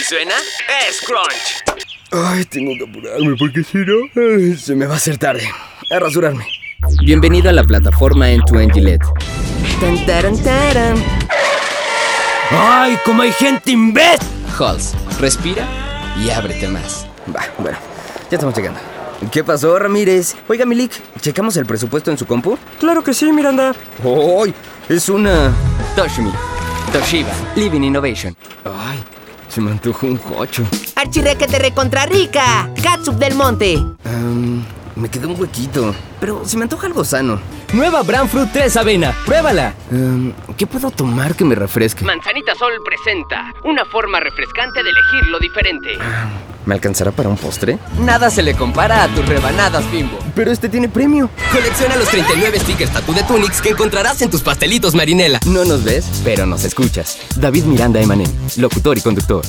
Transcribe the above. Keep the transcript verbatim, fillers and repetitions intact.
suena, es Crunch. Ay, tengo que apurarme porque si no, ay, se me va a hacer tarde. A rasurarme. Bienvenido a la plataforma End-to-End Gillette. Tan, taran, taran. ¡Ay, cómo hay gente imbécil! Halls, respira y ábrete más. Va, bueno, ya estamos llegando. ¿Qué pasó, Ramírez? Oiga, Milik, ¿checamos el presupuesto en su compu? Claro que sí, Miranda. ¡Ay! Es una... Toshimi. Toshiba. Living Innovation. ¡Ay! Se me antojó un jocho. ¡Archirrequete recontra rica! ¡Catsup del monte! Um, me quedó un huequito, pero se me antoja algo sano. Nueva Bran Fruit tres Avena. ¡Pruébala! Um, ¿Qué puedo tomar que me refresque? Manzanita Sol presenta una forma refrescante de elegir lo diferente. ¿Me alcanzará para un postre? Nada se le compara a tus rebanadas Bimbo. Pero este tiene premio. Colecciona los treinta y nueve stickers Tatú de Tunix que encontrarás en tus pastelitos Marinela. No nos ves, pero nos escuchas. David Miranda Emanem, locutor y conductor.